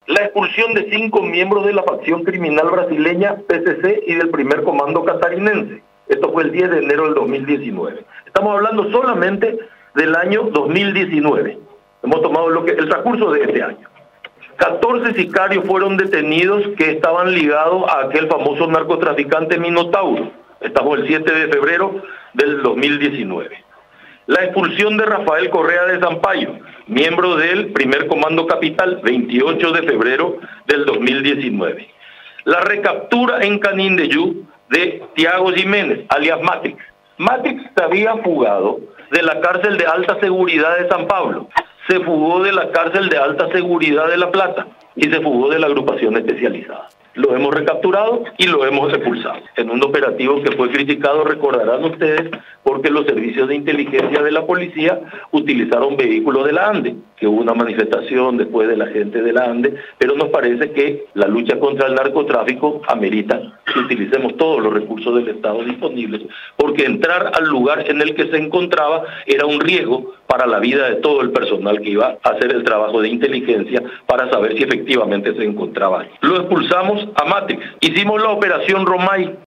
la expulsión de 5 miembros de la facción criminal brasileña PCC y del primer comando catarinense. Esto fue el 10 de enero del 2019. Estamos hablando solamente del año 2019. Hemos tomado el transcurso de este año. 14 sicarios fueron detenidos que estaban ligados a aquel famoso narcotraficante Minotauro. Estamos el 7 de febrero del 2019. La expulsión de Rafael Correa de Sampaio, miembro del primer comando capital, 28 de febrero del 2019. La recaptura en Canindeyú de Tiago Jiménez, alias Matrix. Matrix se había fugado de la cárcel de alta seguridad de San Pablo, se fugó de la cárcel de alta seguridad de La Plata y se fugó de la agrupación especializada. Lo hemos recapturado y lo hemos expulsado. En un operativo que fue criticado, recordarán ustedes, porque los servicios de inteligencia de la policía utilizaron vehículos de la ANDE, que hubo una manifestación después de la gente de la ANDE, pero nos parece que la lucha contra el narcotráfico amerita que utilicemos todos los recursos del Estado disponibles, porque entrar al lugar en el que se encontraba era un riesgo para la vida de todo el personal que iba a hacer el trabajo de inteligencia para saber si efectivamente se encontraba ahí. Lo expulsamos a Matrix. Hicimos la operación Romay,